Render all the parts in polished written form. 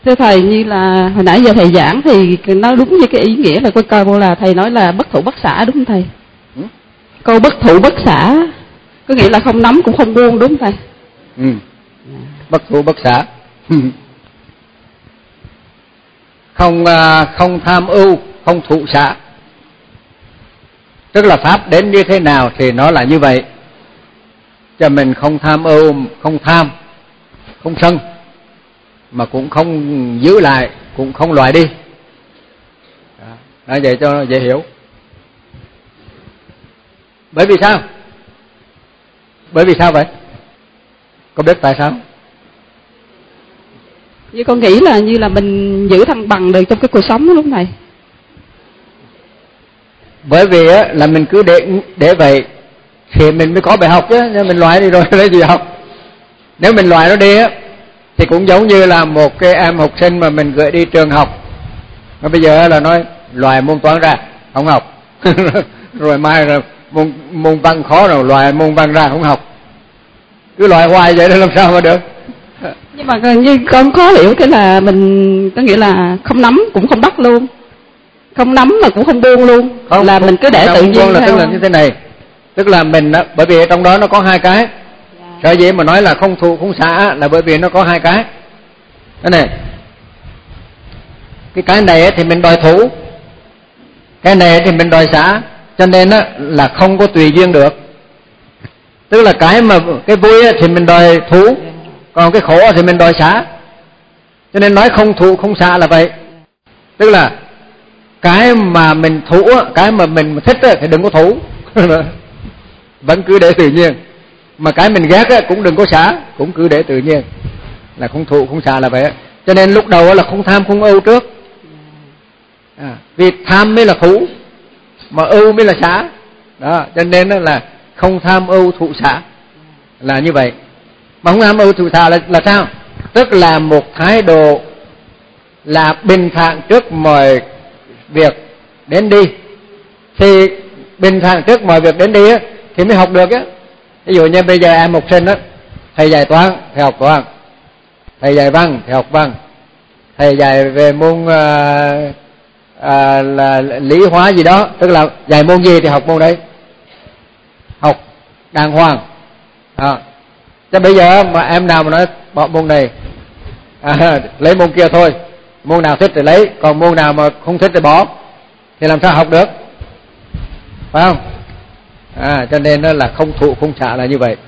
Thưa thầy, như là hồi nãy giờ thầy giảng thì nó đúng như cái ý nghĩa là câu là thầy nói là bất thủ bất xả, đúng không thầy? Câu bất thủ bất xả có nghĩa là không nắm cũng không buông, đúng không thầy? Bất thủ bất xả. Không tham ưu, không thụ xả. Tức là pháp đến như thế nào thì nó là như vậy. Cho mình không tham ưu, không tham, không sân, mà cũng không giữ lại, cũng không loại đi. Đó, vậy cho nó dễ hiểu. Bởi vì sao? Bởi vì sao vậy? Có biết tại sao? Như con nghĩ là như là mình giữ thăng bằng được trong cái cuộc sống đó, đúng không thầy? Bởi vì là mình cứ để vậy thì mình mới có bài học chứ. Nếu mình loại đi rồi lấy gì học? Nếu mình loại nó đi thì cũng giống như là một cái em học sinh mà mình gửi đi trường học, mà bây giờ là nói loại môn toán ra không học rồi mai rồi môn văn khó rồi loại môn văn ra không học, cứ loại hoài vậy đó làm sao mà được. Nhưng mà như con khó hiểu cái là mình có nghĩa là không nắm cũng không bắt luôn, không nắm mà cũng không buông luôn, không, là mình cứ để tự nhiên là tức là như thế này. Tức là mình bởi vì trong đó nó có hai cái. Sở dĩ mà nói là không thụ không xả là bởi vì nó có hai cái. Thế này, cái này thì mình đòi thủ, cái này thì mình đòi xả, cho nên là không có tùy duyên được. Tức là cái vui thì mình đòi thủ, còn cái khổ thì mình đòi xả. Cho nên nói không thụ không xả là vậy. Tức là cái mà mình thủ, cái mà mình thích thì đừng có thủ vẫn cứ để tự nhiên. Mà cái mình ghét cũng đừng có xả, cũng cứ để tự nhiên. Là không thụ không xả là vậy. Cho nên lúc đầu là không tham không ưu trước. Vì tham mới là thủ, mà ưu mới là xả. Đó, cho nên là không tham ưu thụ xả là như vậy. Mà không tham ưu thụ xả là sao? Tức là một thái độ là bình thản trước mọi việc đến đi. Thì bình thản trước mọi việc đến đi thì mới học được á. Ví dụ như bây giờ em học sinh thầy dạy toán thì học toán, thầy dạy văn thì học văn, thầy dạy về môn là lý hóa gì đó, tức là dạy môn gì thì học môn đấy, học đàng hoàng. Chứ bây giờ mà em nào mà nói bỏ môn này lấy môn kia thôi, môn nào thích thì lấy, còn môn nào mà không thích thì bỏ, thì làm sao học được, phải không? Cho nên đó là không thụ không xả là như vậy.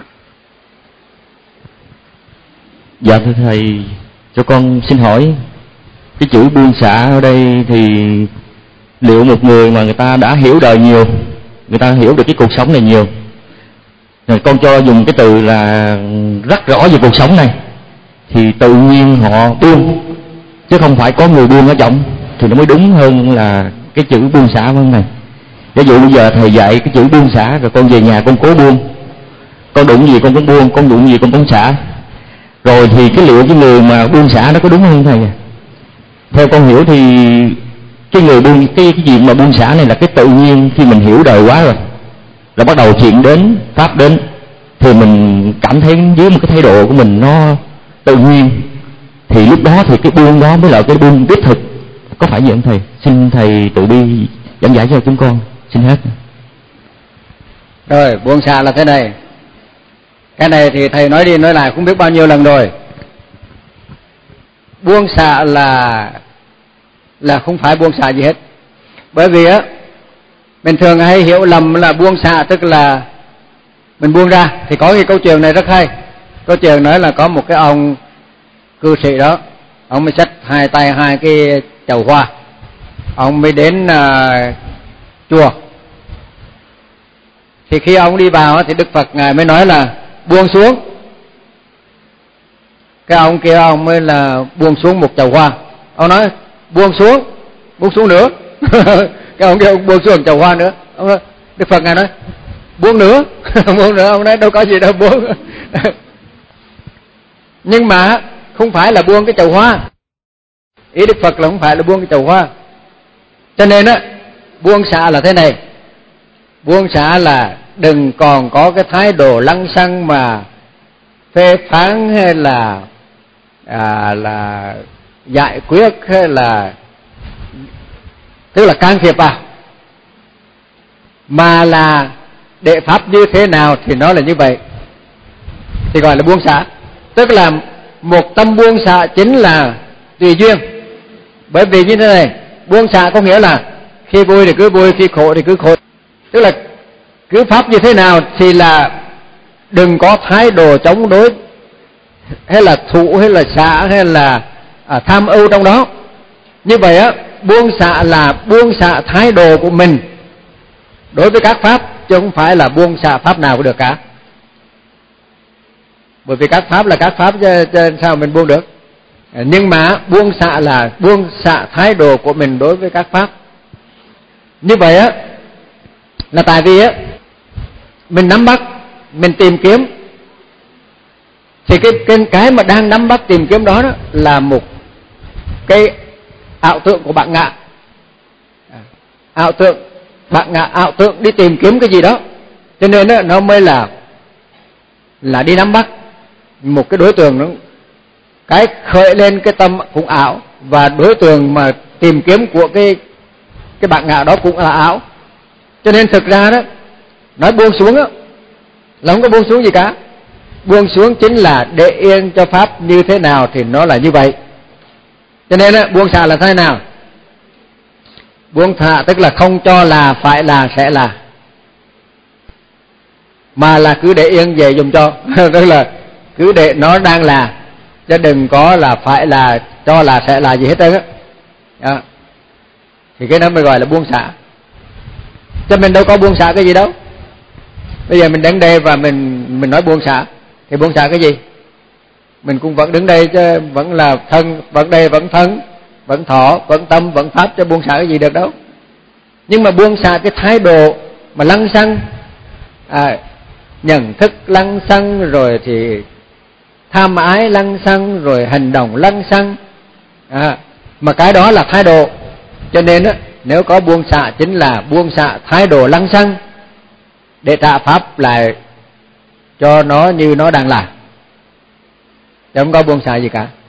Dạ thưa thầy, cho con xin hỏi cái chữ buông xả ở đây thì liệu một người mà người ta đã hiểu đời nhiều, người ta hiểu được cái cuộc sống này nhiều, rồi con cho dùng cái từ là rất rõ về cuộc sống này, thì tự nhiên họ buông, chứ không phải có người buông ở trọng, thì nó mới đúng hơn là cái chữ buông xả hơn này. Ví dụ bây giờ thầy dạy cái chữ buông xả, rồi con về nhà con cố buông, con đụng gì con cũng buông, con đụng gì con cũng xả, rồi thì cái liệu cái người mà buông xả nó có đúng không thầy? Theo con hiểu thì cái người buông, cái gì mà buông xả này là cái tự nhiên. Khi mình hiểu đời quá rồi là bắt đầu chuyện đến, pháp đến, thì mình cảm thấy dưới một cái thái độ của mình nó tự nhiên, thì lúc đó thì cái buông đó mới là cái buông đích thực. Có phải vậy không thầy? Xin thầy tự bi giảng giải cho chúng con. Xin hết. Rồi, buông xả là thế này. Cái này thì thầy nói đi nói lại không biết bao nhiêu lần rồi. Buông xả là không phải buông xả gì hết. Bởi vì mình thường hay hiểu lầm là buông xả tức là mình buông ra. Thì có cái câu chuyện này rất hay. Câu chuyện nói là có một cái ông cư sĩ đó, ông mới xách hai tay hai cái chậu hoa, ông mới đến chùa. Thì khi ông đi vào thì Đức Phật ngài mới nói là buông xuống. Cái ông kia ông mới là buông xuống một chậu hoa. Ông nói buông xuống nữa. Cái ông kia ông buông xuống chậu hoa nữa. Ông nói, Đức Phật ngài nói buông nữa. Buông nữa. Ông nói đâu có gì đâu buông. Nhưng mà không phải là buông cái chậu hoa. Ý Đức Phật là không phải là buông cái chậu hoa. Cho nên buông xả là thế này. Buông xả là đừng còn có cái thái độ lăng xăng mà phê phán hay là giải quyết hay là tức là can thiệp vào, mà là đệ pháp như thế nào thì nó là như vậy, thì gọi là buông xả. Tức là một tâm buông xả chính là tùy duyên. Bởi vì như thế này, buông xả có nghĩa là khi vui thì cứ vui, khi khổ thì cứ khổ. Tức là cứ pháp như thế nào thì là đừng có thái độ chống đối, hay là thụ, hay là xả, hay là tham ưu trong đó. Như vậy á, buông xả là buông xả thái độ của mình đối với các pháp, chứ không phải là buông xả pháp nào cũng được cả. Bởi vì các pháp là các pháp, chứ sao mình buông được. Nhưng mà buông xả là buông xả thái độ của mình đối với các pháp. Như vậy á là tại vì á mình nắm bắt, mình tìm kiếm, thì cái mà đang nắm bắt tìm kiếm đó, là một cái ảo tượng của bạn ngạ. Ảo tượng, bạn ngạ ảo tượng đi tìm kiếm cái gì đó, cho nên đó, nó mới là đi nắm bắt một cái đối tượng. Nó cái khởi lên cái tâm cũng ảo, và đối tượng mà tìm kiếm của cái bạn ngạ đó cũng là ảo. Cho nên thực ra đó, nói buông xuống đó, là không có buông xuống gì cả. Buông xuống chính là để yên cho pháp như thế nào thì nó là như vậy. Cho nên đó, buông xả là thế nào? Buông xả tức là không cho là, phải là, sẽ là, mà là cứ để yên về dùng cho. Tức là cứ để nó đang là, chứ đừng có là phải là, cho là, sẽ là gì hết trơn á. Thì cái đó mới gọi là buông xả. Chứ mình đâu có buông xả cái gì đâu. Bây giờ mình đứng đây và mình nói buông xả, thì buông xả cái gì? Mình cũng vẫn đứng đây chứ, vẫn là thân, vẫn đây, vẫn thân, vẫn thọ, vẫn tâm, vẫn pháp, chứ buông xả cái gì được đâu. Nhưng mà buông xả cái thái độ mà lăng xăng, nhận thức lăng xăng, rồi thì tham ái lăng xăng, rồi hành động lăng xăng, mà cái đó là thái độ. Cho nên á, nếu có buông xả chính là buông xả thái độ lăng xăng, để trả pháp lại cho nó như nó đang là, chứ không có buông xả gì cả.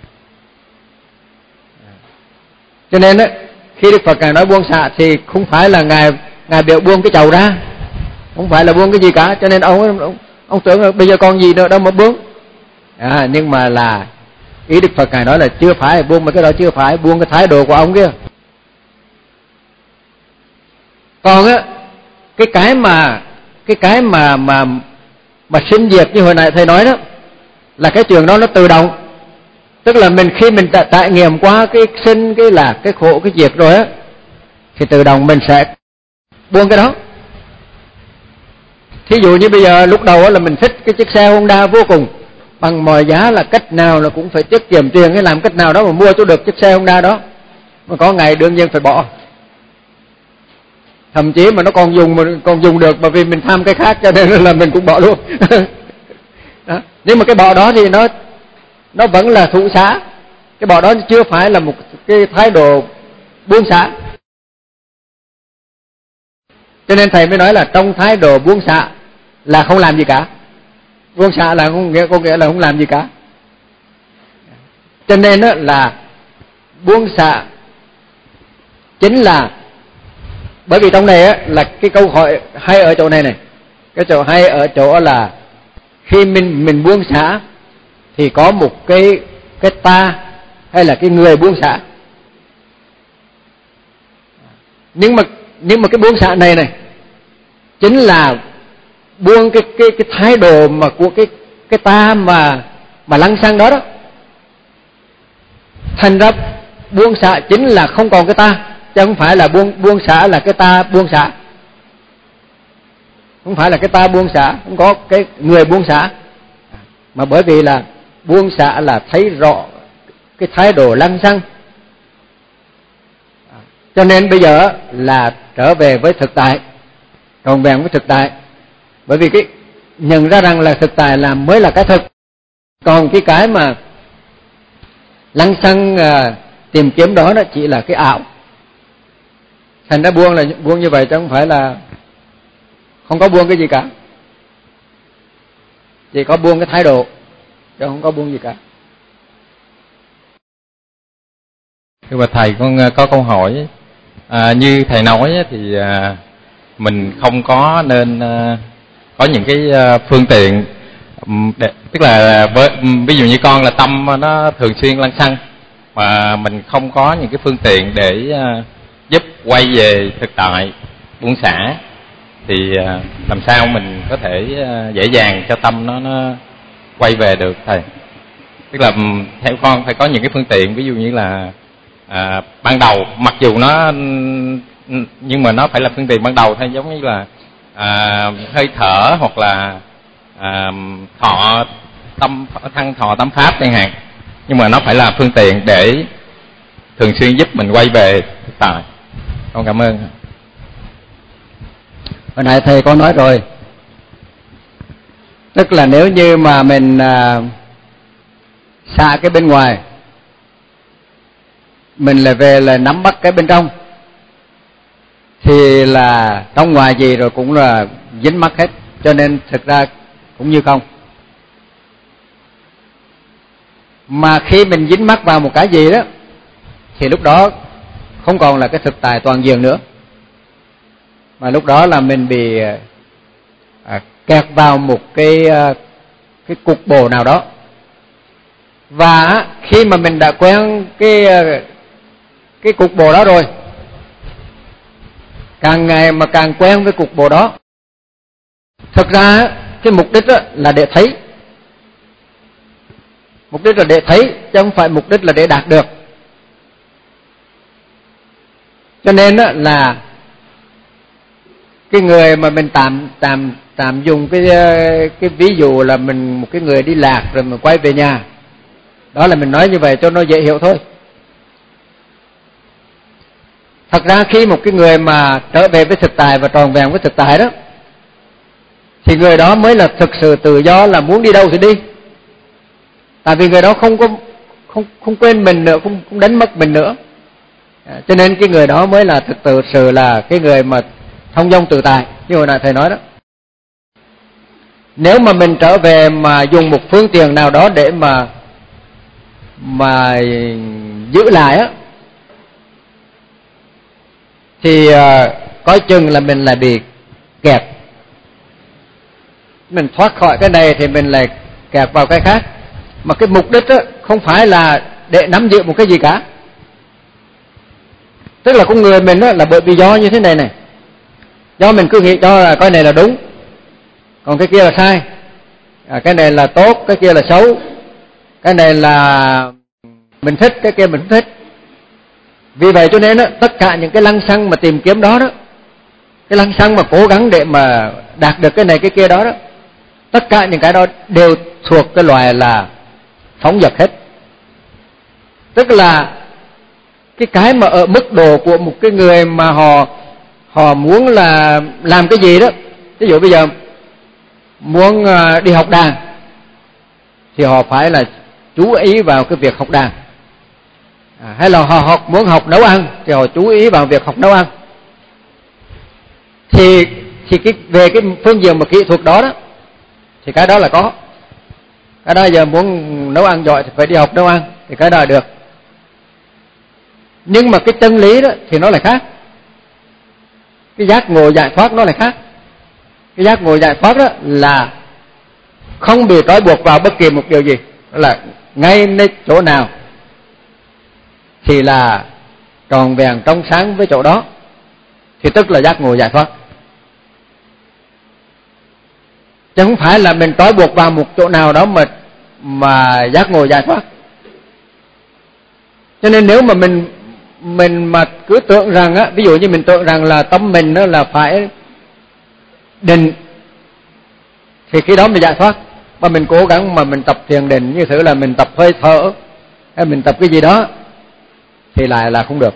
Cho nên á, khi Đức Phật Ngài nói buông xả thì không phải là Ngài biểu buông cái chầu ra, không phải là buông cái gì cả. Cho nên ông tưởng là bây giờ còn gì nữa đâu mà buông. Nhưng mà là ý Đức Phật Ngài nói là chưa phải buông, mà cái đó chưa phải buông cái thái độ của ông kia. Còn á, cái mà sinh diệt như hồi nãy thầy nói đó, là cái chuyện đó nó tự động. Tức là khi mình trải nghiệm qua cái sinh, cái lạc, cái khổ, cái diệt rồi á, thì tự động mình sẽ buông cái đó. Thí dụ như bây giờ lúc đầu là mình thích cái chiếc xe Honda vô cùng, bằng mọi giá là cách nào là cũng phải tiết kiệm tiền, hay làm cách nào đó mà mua cho được chiếc xe Honda đó. Mà có ngày đương nhiên phải bỏ. Thậm chí mà nó còn dùng được, mà vì mình tham cái khác cho nên là mình cũng bỏ luôn. Đó. Nhưng mà cái bỏ đó thì nó vẫn là thụ xả. Cái bỏ đó chưa phải là một cái thái độ buông xả. Cho nên thầy mới nói là trong thái độ buông xả là không làm gì cả. Buông xả là có nghĩa là không làm gì cả. Cho nên là buông xả chính là, bởi vì trong này là cái câu hỏi hay ở chỗ này này. Cái chỗ hay ở chỗ là khi mình buông xả thì có một cái ta hay là cái người buông xả. Nhưng mà cái buông xả này chính là buông cái thái độ mà của cái ta mà lăng xăng đó. Thành ra buông xả chính là không còn cái ta, chứ không phải là buông xả là cái ta buông xả. Không phải là cái ta buông xả, không có cái người buông xả. Mà bởi vì là buông xả là thấy rõ cái thái độ lăng xăng. Cho nên bây giờ là trở về với thực tại, còn vẹn với thực tại. Bởi vì cái nhận ra rằng là thực tại là mới là cái thực. Còn cái mà lăng xăng tìm kiếm đó chỉ là cái ảo. Thành ra buông là buông như vậy, chứ không phải là không có buông cái gì cả. Chỉ có buông cái thái độ, chứ không có buông gì cả. Thưa bà thầy, con có câu hỏi. Như thầy nói thì mình không có nên có những cái phương tiện tức là ví dụ như con là tâm nó thường xuyên lăng xăng, mà mình không có những cái phương tiện để giúp quay về thực tại, buông xả, thì làm sao mình có thể dễ dàng cho tâm nó quay về được thầy? Tức là theo con phải có những cái phương tiện, ví dụ như là ban đầu, mặc dù nó nhưng mà nó phải là phương tiện ban đầu thôi, giống như là hơi thở hoặc là thăng thọ tâm pháp chẳng hạn, nhưng mà nó phải là phương tiện để thường xuyên giúp mình quay về thực tại. Con cảm ơn. Hồi nãy thầy có nói rồi, tức là nếu như mà mình xả cái bên ngoài, mình lại về là nắm bắt cái bên trong, thì là trong ngoài gì rồi cũng là dính mắc hết, cho nên thực ra cũng như không. Mà khi mình dính mắc vào một cái gì đó thì lúc đó không còn là cái thực tại toàn diện nữa, mà lúc đó là mình bị kẹt vào một cái cục bộ nào đó. Và khi mà mình đã quen cái cục bộ đó rồi, càng ngày mà càng quen với cục bộ đó, thực ra cái mục đích là để thấy, mục đích là để thấy chứ không phải mục đích là để đạt được. Cho nên là cái người mà mình tạm dùng cái ví dụ là mình một cái người đi lạc rồi mình quay về nhà, đó là mình nói như vậy cho nó dễ hiểu thôi. Thật ra khi một cái người mà trở về với thực tại và tròn vẹn với thực tại đó, thì người đó mới là thực sự tự do, là muốn đi đâu thì đi. Tại vì người đó không quên mình nữa, không đánh mất mình nữa. Cho nên cái người đó mới là thực sự là cái người mà thông dong tự tại, như hồi nãy thầy nói đó. Nếu mà mình trở về mà dùng một phương tiện nào đó để mà giữ lại á, thì coi chừng là mình lại bị kẹt. Mình thoát khỏi cái này thì mình lại kẹt vào cái khác. Mà cái mục đích á không phải là để nắm giữ một cái gì cả. Tức là con người mình á là bởi vì do như thế này này, do mình cứ nghĩ cho là cái này là đúng, còn cái kia là sai, cái này là tốt, cái kia là xấu, cái này là mình thích, cái kia mình không thích. Vì vậy cho nên á, tất cả những cái lăng xăng mà tìm kiếm đó đó, cái lăng xăng mà cố gắng để mà đạt được cái này cái kia đó đó, tất cả những cái đó đều thuộc cái loại là phóng dật hết. Tức là cái mà ở mức độ của một cái người mà họ muốn là làm cái gì đó. Ví dụ bây giờ muốn đi học đàn thì họ phải là chú ý vào cái việc học đàn. Hay là họ muốn học nấu ăn thì họ chú ý vào việc học nấu ăn. Thì về cái phương diện mà kỹ thuật đó đó, thì cái đó là có. Cái đó giờ muốn nấu ăn giỏi thì phải đi học nấu ăn, thì cái đó là được. Nhưng mà cái chân lý đó thì nó lại khác. Cái giác ngộ giải thoát nó lại khác. Cái giác ngộ giải thoát đó là không bị trói buộc vào bất kỳ một điều gì. Đó là ngay nơi chỗ nào thì là tròn vẹn trong sáng với chỗ đó, thì tức là giác ngộ giải thoát. Chứ không phải là mình trói buộc vào một chỗ nào đó mà giác ngộ giải thoát. Cho nên nếu mà mình mà cứ tưởng rằng á, ví dụ như mình tưởng rằng là tâm mình nó là phải định, thì khi đó mình giải thoát. Mà mình cố gắng mà mình tập thiền định, như thử là mình tập hơi thở hay mình tập cái gì đó, thì lại là không được.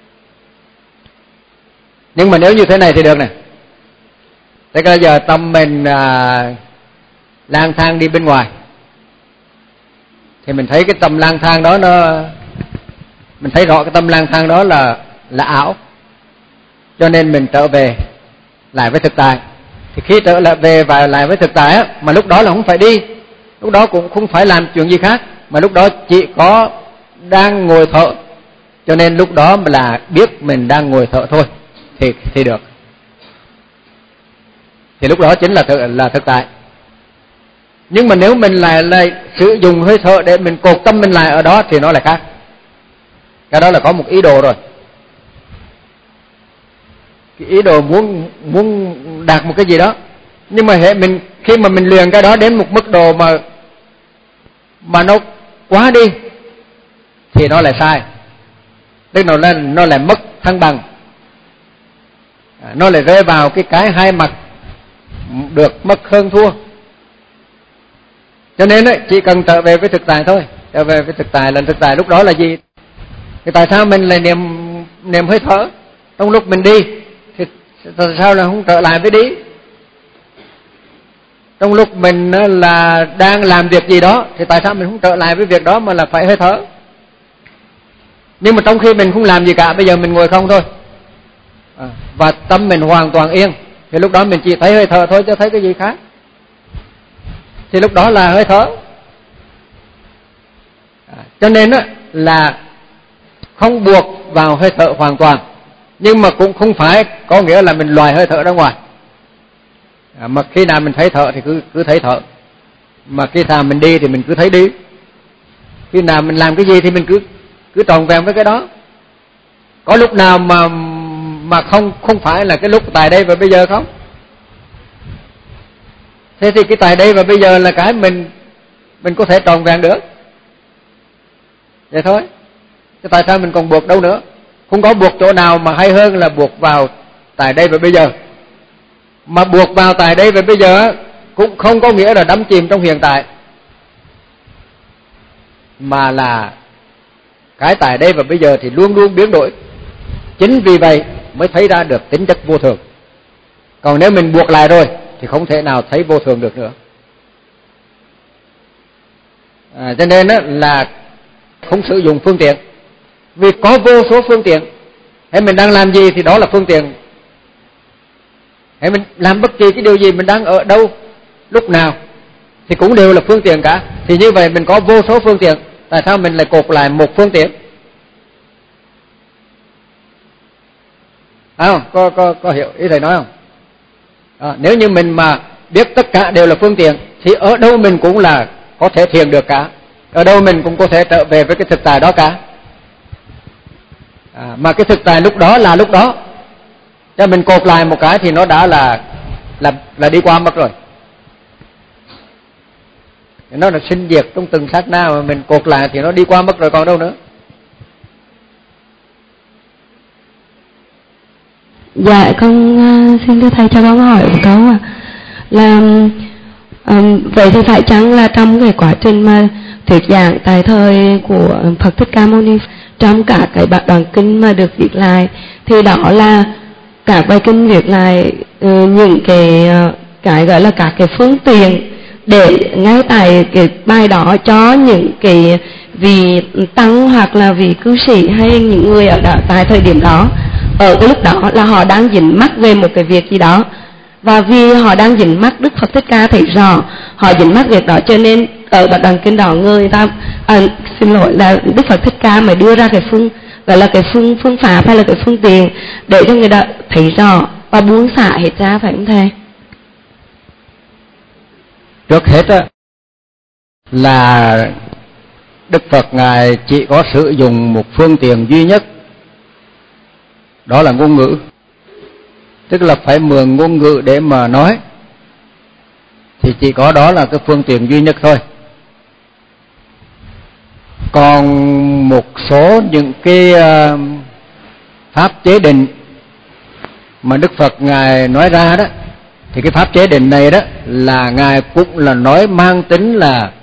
Nhưng mà nếu như thế này thì được này. Thế bây giờ tâm mình lang thang đi bên ngoài, thì mình thấy cái tâm lang thang đó mình thấy rõ cái tâm lang thang đó là ảo. Cho nên mình trở về lại với thực tại. Thì khi trở lại về và lại với thực tại á, mà lúc đó là không phải đi, lúc đó cũng không phải làm chuyện gì khác, mà lúc đó chỉ có đang ngồi thở Cho nên lúc đó là biết mình đang ngồi thở thôi thì được. Thì lúc đó chính là thực tại. Nhưng mà nếu mình lại sử dụng hơi thở để mình cột tâm mình lại ở đó thì nó lại khác. Cái đó là có một ý đồ rồi. Cái ý đồ muốn đạt một cái gì đó. Nhưng mà khi mà mình luyện cái đó đến một mức độ mà nó quá đi thì nó lại sai. Tức là nó lại mất thăng bằng. Nó lại rơi vào cái hai mặt, được mất hơn thua. Cho nên chỉ cần trở về với thực tại thôi. Trở về với thực tại, là thực tại lúc đó là gì? Thì tại sao mình lại niệm hơi thở trong lúc mình đi? Thì tại sao là không trở lại với đi? Trong lúc mình là đang làm việc gì đó thì tại sao mình không trở lại với việc đó mà là phải hơi thở? Nhưng mà trong khi mình không làm gì cả, bây giờ mình ngồi không thôi, và tâm mình hoàn toàn yên, thì lúc đó mình chỉ thấy hơi thở thôi chứ thấy cái gì khác. Thì lúc đó là hơi thở. Cho nên là không buộc vào hơi thở hoàn toàn, nhưng mà cũng không phải có nghĩa là mình loại hơi thở ra ngoài. Mà khi nào mình thấy thở thì cứ thấy thở, mà khi nào mình đi thì mình cứ thấy đi, khi nào mình làm cái gì thì mình cứ tròn vẹn với cái đó. Có lúc nào mà không phải là cái lúc tại đây và bây giờ không? Thế thì cái tại đây và bây giờ là cái mình có thể tròn vẹn được. Vậy thôi. Thế tại sao mình còn buộc đâu nữa? Không có buộc chỗ nào mà hay hơn là buộc vào tại đây và bây giờ. Mà buộc vào tại đây và bây giờ cũng không có nghĩa là đắm chìm trong hiện tại, mà là cái tại đây và bây giờ thì luôn luôn biến đổi. Chính vì vậy mới thấy ra được tính chất vô thường. Còn nếu mình buộc lại rồi thì không thể nào thấy vô thường được nữa. Cho nên là không sử dụng phương tiện. Vì có vô số phương tiện. Hay mình đang làm gì thì đó là phương tiện. Hay mình làm bất kỳ cái điều gì, mình đang ở đâu, lúc nào thì cũng đều là phương tiện cả. Thì như vậy mình có vô số phương tiện, tại sao mình lại cột lại một phương tiện? Có hiểu ý thầy nói không? Nếu như mình mà biết tất cả đều là phương tiện thì ở đâu mình cũng là có thể thiền được cả, ở đâu mình cũng có thể trở về với cái thực tại đó cả. Mà cái thực tại lúc đó là lúc đó, cho mình cột lại một cái thì nó đã là đi qua mất rồi. Nó là sinh diệt trong từng sát na, mà mình cột lại thì nó đi qua mất rồi, còn đâu nữa. Dạ, con xin thưa thầy cho con hỏi một câu là vậy thì phải chăng là trong cái quá trình mà thuyết giảng tại thời của Phật Thích Ca Mâu Ni, trong cả cái đoạn kinh mà được viết lại thì đó là cả bài kinh viết lại những cái gọi là các cái phương tiện để ngay tại cái bài đó cho những cái vị tăng hoặc là vị cư sĩ hay những người ở đó, tại thời điểm đó, ở cái lúc đó là họ đang dính mắc về một cái việc gì đó, và vì họ đang dính mắc, Đức Phật Thích Ca thấy rõ họ dính mắc việc đó, cho nên ở đoạn kinh đó người ta xin lỗi là Đức Phật Thích Ca mới đưa ra cái gọi là cái phương pháp hay là cái phương tiện để cho người ta thấy rõ và buông xả hết ra, phải không thầy? Trước hết là Đức Phật Ngài chỉ có sử dụng một phương tiện duy nhất, đó là ngôn ngữ. Tức là phải mượn ngôn ngữ để mà nói, thì chỉ có đó là cái phương tiện duy nhất thôi. Còn một số những cái pháp chế định mà Đức Phật Ngài nói ra đó, thì cái pháp chế định này đó là Ngài cũng là nói mang tính là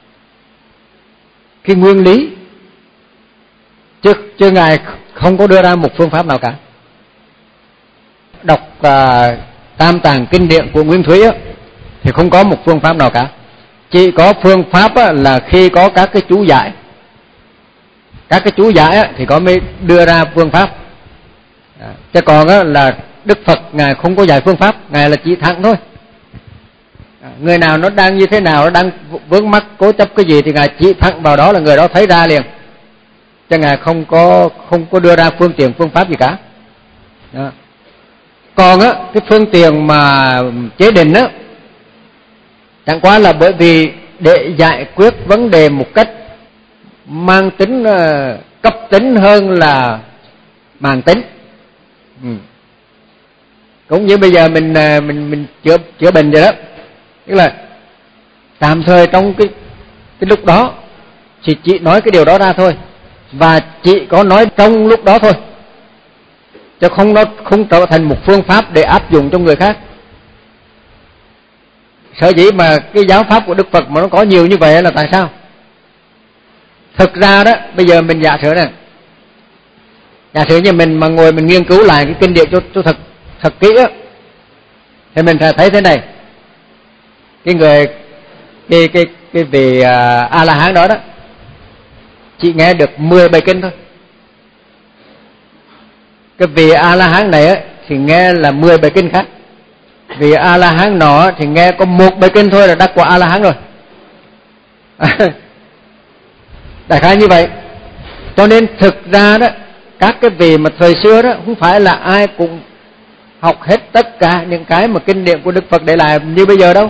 cái nguyên lý, chứ Ngài không có đưa ra một phương pháp nào cả. Đọc Tam Tạng kinh điển của Nguyên Thủy thì không có một phương pháp nào cả. Chỉ có phương pháp là khi có các cái chú giải. Các cái chú giải thì có mới đưa ra phương pháp. Chứ còn là Đức Phật Ngài không có dạy phương pháp, Ngài là chỉ thẳng thôi. Người nào nó đang như thế nào, nó đang vướng mắc cố chấp cái gì thì Ngài chỉ thẳng vào đó là người đó thấy ra liền. chứ Ngài không có đưa ra phương tiện phương pháp gì cả. Đó. Còn á, cái phương tiện mà chế định á, chẳng qua là bởi vì để giải quyết vấn đề một cách mang tính cấp tính hơn là màng tính. Cũng như bây giờ mình chữa bệnh vậy đó, tức là tạm thời trong cái lúc đó thì chị nói cái điều đó ra thôi, và chị có nói trong lúc đó thôi, chứ không trở thành một phương pháp để áp dụng cho người khác. Sở dĩ mà cái giáo pháp của Đức Phật mà nó có nhiều như vậy là tại sao? Thực ra đó, bây giờ mình giả sử này, giả sử như mình mà ngồi mình nghiên cứu lại cái kinh điển cho thật kỹ á, thì mình sẽ thấy thế này. Cái vị A La Hán đó chỉ nghe được 10 bài kinh thôi. Cái vị A La Hán này á thì nghe là 10 bài kinh khác. Vì A La Hán nọ thì nghe có 1 bài kinh thôi là đắc quả A La Hán rồi. Đại khái như vậy. Cho nên thực ra đó, các cái vị mà thời xưa đó không phải là ai cũng học hết tất cả những cái mà kinh điển của Đức Phật để lại như bây giờ đâu.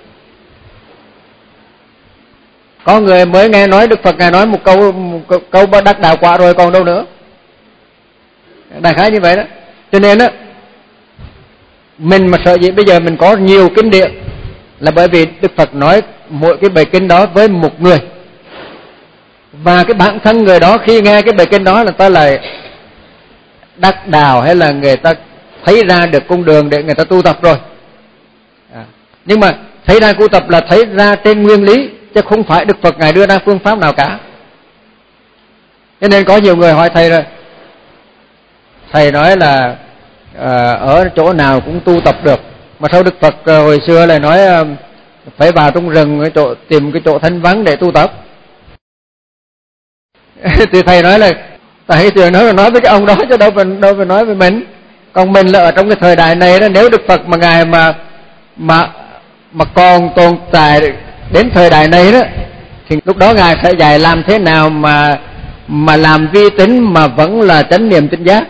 Có người mới nghe nói Đức Phật Ngài nói một câu đắc đạo quả rồi còn đâu nữa. Đại khái như vậy đó. Cho nên đó, mình mà sợ gì bây giờ mình có nhiều kinh điển là bởi vì Đức Phật nói mỗi cái bài kinh đó với một người, và cái bản thân người đó khi nghe cái bài kinh đó là ta lại đắc đạo, hay là người ta thấy ra được con đường để người ta tu tập rồi. Nhưng mà thấy ra tu tập là thấy ra trên nguyên lý, chứ không phải Đức Phật Ngài đưa ra phương pháp nào cả. Cho nên có nhiều người hỏi thầy rồi, thầy nói là ở chỗ nào cũng tu tập được, mà sao Đức Phật hồi xưa lại nói phải vào trong rừng tìm cái chỗ thanh vắng để tu tập? Thì thầy nói là tại vì nói với cái ông đó chứ đâu phải nói với mình. Còn mình là ở trong cái thời đại này đó, nếu Đức Phật mà Ngài mà còn tồn tại đến thời đại này đó, thì lúc đó Ngài sẽ dạy làm thế nào mà làm vi tín mà vẫn là chánh niệm tinh giác.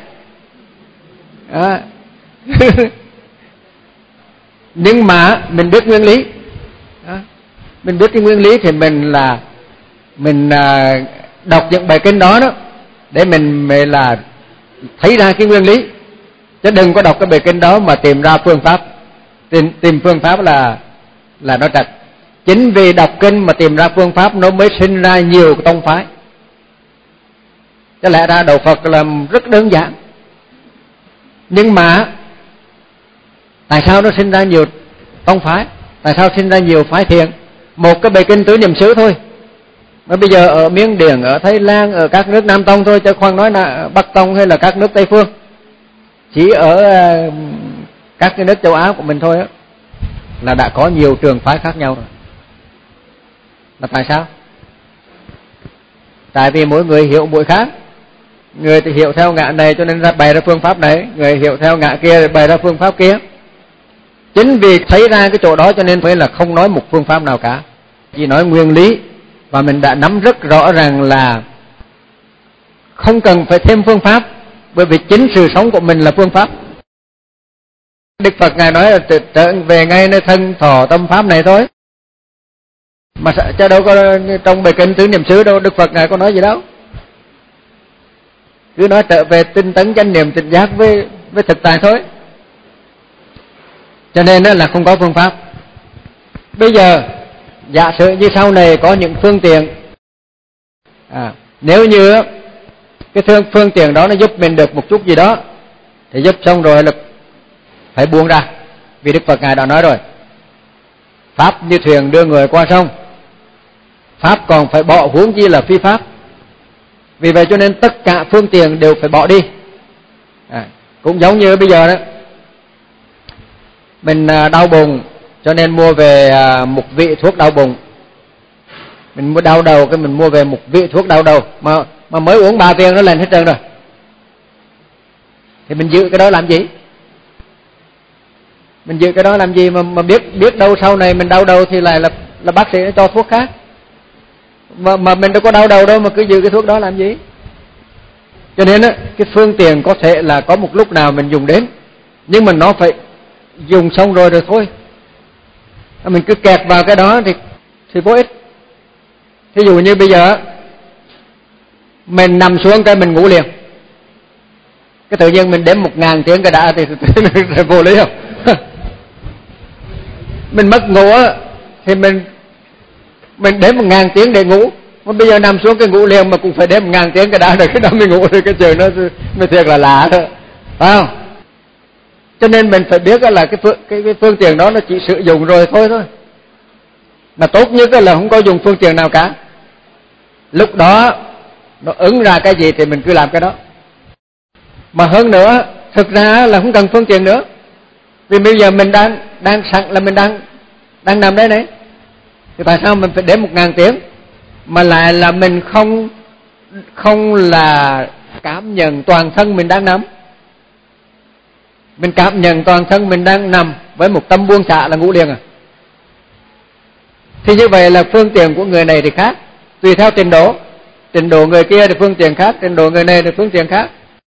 Nhưng mà mình biết nguyên lý, mình biết cái nguyên lý thì mình đọc những bài kinh đó để mình là thấy ra cái nguyên lý, chứ đừng có đọc cái bài kinh đó mà tìm ra phương pháp. Tìm phương pháp là nó trật. Chính vì đọc kinh mà tìm ra phương pháp nó mới sinh ra nhiều tông phái. Chứ lẽ ra đạo Phật là rất đơn giản. Nhưng mà tại sao nó sinh ra nhiều tông phái? Tại sao sinh ra nhiều phái thiện? Một cái bài kinh tứ niệm xứ thôi, mà bây giờ ở Miến Điện, ở Thái Lan, ở các nước Nam Tông thôi, chứ khoan nói là Bắc Tông hay là các nước Tây Phương, chỉ ở các cái nước châu Á của mình thôi á, là đã có nhiều trường phái khác nhau rồi. Là tại sao? Tại vì mỗi người hiểu mỗi khác. Người thì hiểu theo ngã này cho nên bày ra phương pháp này, người hiểu theo ngã kia bày ra phương pháp kia. Chính vì thấy ra cái chỗ đó cho nên phải là không nói một phương pháp nào cả, chỉ nói nguyên lý. Và mình đã nắm rất rõ ràng là không cần phải thêm phương pháp, bởi vì chính sự sống của mình là phương pháp. Đức Phật Ngài nói là trở về ngay nơi thân thọ tâm pháp này thôi. Mà chứ đâu có trong bài kinh tứ niệm xứ đâu Đức Phật Ngài có nói gì đâu. Cứ nói trở về tinh tấn chánh niệm tỉnh giác với thực tại thôi. Cho nên đó là không có phương pháp. Bây giờ giả sử như sau này có những phương tiện, nếu như cái phương tiện đó nó giúp mình được một chút gì đó thì giúp xong rồi là phải buông ra. Vì Đức Phật Ngài đã nói rồi, pháp như thuyền đưa người qua sông, pháp còn phải bỏ, huống chi là phi pháp. Vì vậy cho nên tất cả phương tiện đều phải bỏ đi. Cũng giống như bây giờ đó, mình đau bụng cho nên mua về một vị thuốc đau bụng. Mình mua đau đầu cái mình mua về một vị thuốc đau đầu, mà mới uống 3 viên nó lên hết trơn rồi. Thì mình giữ cái đó làm gì? Mình giữ cái đó làm gì mà biết đâu sau này mình đau đầu thì lại là bác sĩ nó cho thuốc khác. Mà mình đâu có đau đầu đâu mà cứ giữ cái thuốc đó làm gì? Cho nên á, cái phương tiện có thể là có một lúc nào mình dùng đến, nhưng mà nó phải dùng xong rồi thôi. Mình cứ kẹt vào cái đó thì vô ích. Thí dụ như bây giờ mình nằm xuống cái mình ngủ liền, cái tự nhiên mình đếm 1000 tiếng cái đã thì vô lý không? Mình mất ngủ thì mình đếm 1000 tiếng để ngủ, mà bây giờ nằm xuống cái ngủ liền mà cũng phải đếm 1000 tiếng cái đã rồi, cái đó mới ngủ rồi, cái trời nó mới thiệt là lạ thôi, phải không? Cho nên mình phải biết là cái phương tiện đó nó chỉ sử dụng rồi thôi. Mà tốt nhất là không có dùng phương tiện nào cả. Lúc đó nó ứng ra cái gì thì mình cứ làm cái đó. Mà hơn nữa, thực ra là không cần phương tiện nữa. Vì bây giờ mình đang sẵn là mình đang nằm đây này. Thì tại sao mình phải đếm 1000 tiếng mà lại là mình không là cảm nhận toàn thân mình đang nằm. Mình cảm nhận toàn thân mình đang nằm với một tâm buông xả là ngủ liền à. Thì như vậy là phương tiện của người này thì khác, tùy theo trình độ. Trình độ người kia thì phương tiện khác, trình độ người này thì phương tiện khác.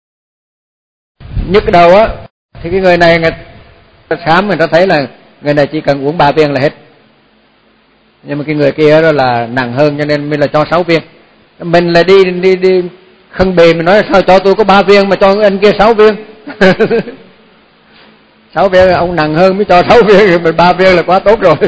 Nhức đầu á thì cái người này người ta khám người ta thấy là người này chỉ cần uống 3 viên là hết. Nhưng mà cái người kia đó là nặng hơn, cho nên mình là cho 6 viên. Mình là đi khân bề, mình nói sao cho tôi có 3 viên mà cho anh kia 6 viên. 6 viên ông nặng hơn mới cho 6 viên, mình 3 viên là quá tốt rồi.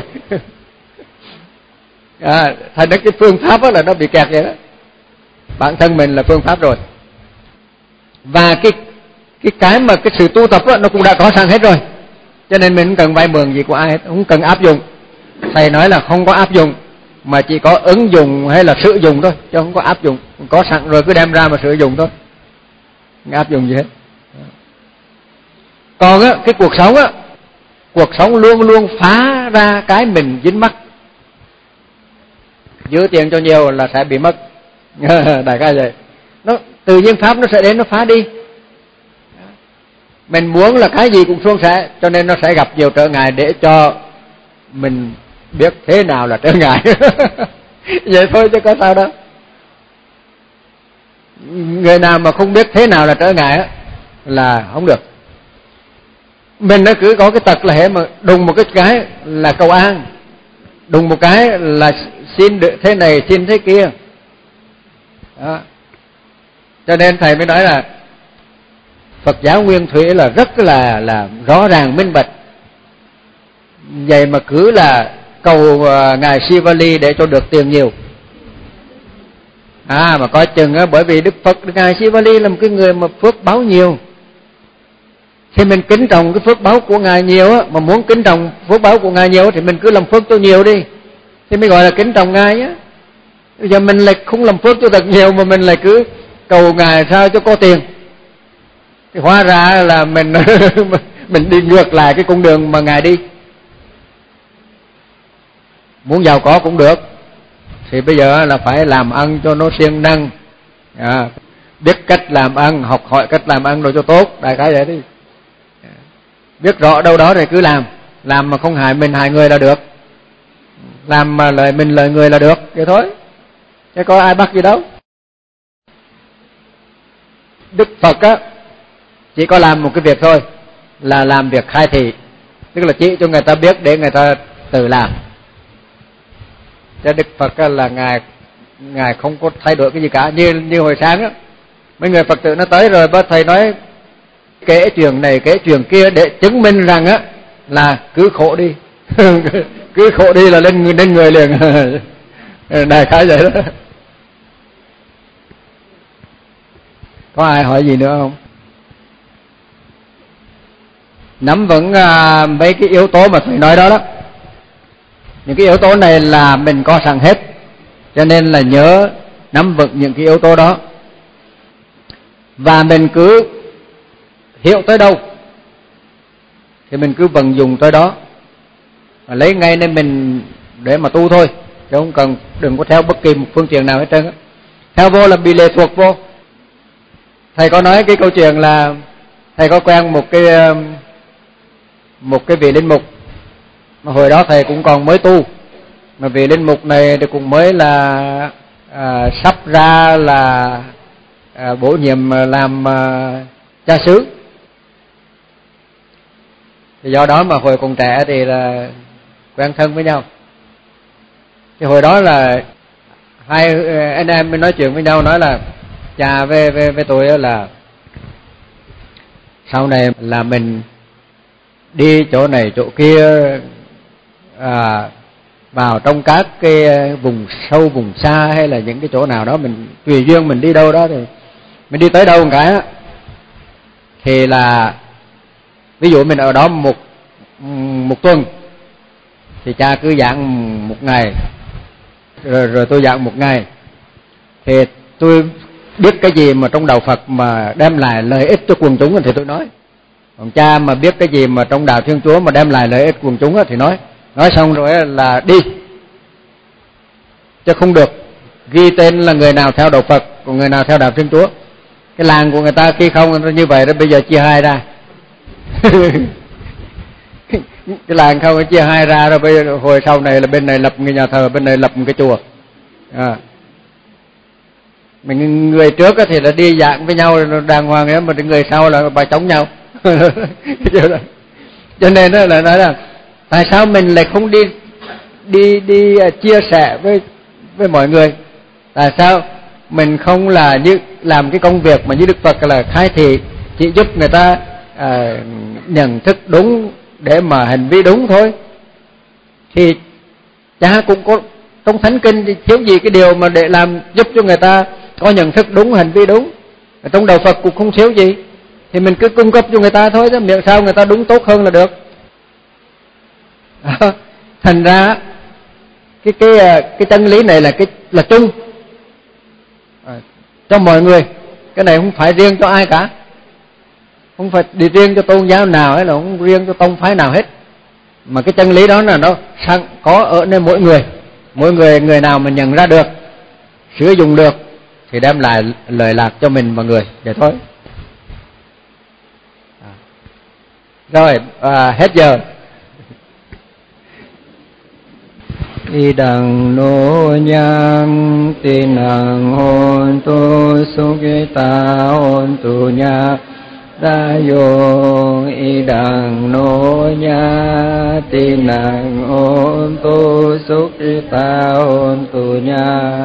Thành ra cái phương pháp đó là nó bị kẹt vậy đó. Bản thân mình là phương pháp rồi. Và cái mà cái sự tu tập đó, nó cũng đã có sẵn hết rồi. Cho nên mình không cần vay mượn gì của ai hết, không cần áp dụng. Thầy nói là không có áp dụng, mà chỉ có ứng dụng hay là sử dụng thôi, chứ không có áp dụng. Có sẵn rồi cứ đem ra mà sử dụng thôi, không áp dụng gì hết. Còn á, cái cuộc sống luôn luôn phá ra cái mình dính mắc. Giữ tiền cho nhiều là sẽ bị mất. Đại khái vậy. Nó tự nhiên pháp nó sẽ đến, nó phá đi. Mình muốn là cái gì cũng suôn sẻ, cho nên nó sẽ gặp nhiều trở ngại để cho mình biết thế nào là trở ngại. Vậy thôi chứ có sao đâu. Người nào mà không biết thế nào là trở ngại á là không được. Mình nó cứ có cái tật là hệ mà đùng một cái là cầu an, đùng một cái là xin được thế này xin thế kia đó. Cho nên thầy mới nói là Phật giáo nguyên thủy là rất là rõ ràng minh bạch. Vậy mà cứ là cầu ngài Sivali để cho được tiền nhiều. Mà coi chừng bởi vì Đức Phật, ngài Sivali là một cái người mà phước báo nhiều, thì mình kính trọng cái phước báo của ngài nhiều á, mà muốn kính trọng phước báo của ngài nhiều thì mình cứ làm phước cho nhiều đi, thì mới gọi là kính trọng ngài á. Bây giờ mình lại không làm phước cho thật nhiều mà mình lại cứ cầu ngài sao cho có tiền, thì hóa ra là mình đi ngược lại cái con đường mà ngài đi. Muốn giàu có cũng được, thì bây giờ là phải làm ăn cho nó siêng năng, biết cách làm ăn, học hỏi cách làm ăn rồi cho tốt, đại khái vậy đi. Biết rõ đâu đó thì cứ làm mà không hại mình hại người là được, làm mà lợi mình lợi người là được, vậy thôi, chứ có ai bắt gì đâu. Đức Phật á chỉ có làm một cái việc thôi, là làm việc khai thị, tức là chỉ cho người ta biết để người ta tự làm. Cho Đức Phật á, là ngài không có thay đổi cái gì cả. Như hồi sáng á, mấy người Phật tử nó tới rồi, bác thầy nói kể chuyện này kể chuyện kia để chứng minh rằng á là cứ khổ đi. Cứ khổ đi là lên người liền. Đại khái vậy đó. Có ai hỏi gì nữa không? Nắm vững mấy cái yếu tố mà thầy nói đó. Những cái yếu tố này là mình có sẵn hết, cho nên là nhớ nắm vững những cái yếu tố đó. Và mình cứ hiểu tới đâu thì mình cứ vận dụng tới đó, và lấy ngay nên mình để mà tu thôi, chứ không cần, đừng có theo bất kỳ một phương tiện nào hết trơn á. Theo vô là bị lệ thuộc vô. Thầy có nói cái câu chuyện là thầy có quen một cái vị linh mục mà hồi đó thầy cũng còn mới tu, mà vị linh mục này thì cũng mới là sắp ra là bổ nhiệm làm cha xứ. Thì do đó mà hồi còn trẻ thì là quen thân với nhau. Thì hồi đó là hai anh em mới nói chuyện với nhau, nói là cha với tôi là sau này là mình đi chỗ này chỗ kia, vào trong các cái vùng sâu vùng xa hay là những cái chỗ nào đó, mình tùy duyên mình đi đâu đó, thì mình đi tới đâu một cái thì là ví dụ mình ở đó một tuần thì cha cứ giảng một ngày, rồi tôi giảng một ngày. Thì tôi biết cái gì mà trong đạo Phật mà đem lại lợi ích cho quần chúng thì tôi nói. Còn cha mà biết cái gì mà trong đạo Thiên Chúa mà đem lại lợi ích quần chúng thì nói xong rồi là đi. Chứ không được ghi tên là người nào theo đạo Phật, còn người nào theo đạo Thiên Chúa. Cái làng của người ta khi không như vậy đó, bây giờ chia hai ra. Cái làng không chia hai ra rồi, bây giờ hồi sau này là bên này lập cái nhà thờ, bên này lập một cái chùa. Mình người trước thì là đi dạng với nhau đàng hoàng ấy, mà người sau là bà chống nhau. Cho nên đó là nói là tại sao mình lại không đi chia sẻ với mọi người? Tại sao mình không là như làm cái công việc mà như Đức Phật là khai thị, chỉ giúp người ta nhận thức đúng để mà hành vi đúng thôi? Thì cha cũng có trong Thánh Kinh thì thiếu gì cái điều mà để làm giúp cho người ta có nhận thức đúng, hành vi đúng. Trong đạo Phật cũng không thiếu gì, thì mình cứ cung cấp cho người ta thôi, chứ miệng sao người ta đúng tốt hơn là được. Thành ra cái chân lý này là chung cho mọi người. Cái này không phải riêng cho ai cả, không phải đi riêng cho tôn giáo nào hay là không riêng cho tông phái nào hết, mà cái chân lý đó là nó sẵn có ở nơi mỗi người nào mà nhận ra được, sử dụng được thì đem lại lợi lạc cho mình và người, vậy thôi. Rồi hết giờ. Idang no nhang tinang hon tu sukita hon tu nya dayo. Idang no nya tinang hon tu sukita hon tu nya.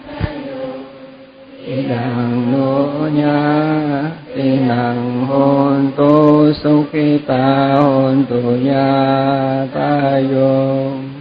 Idang no nya tinang hon tu sukita hon tu nya dayo.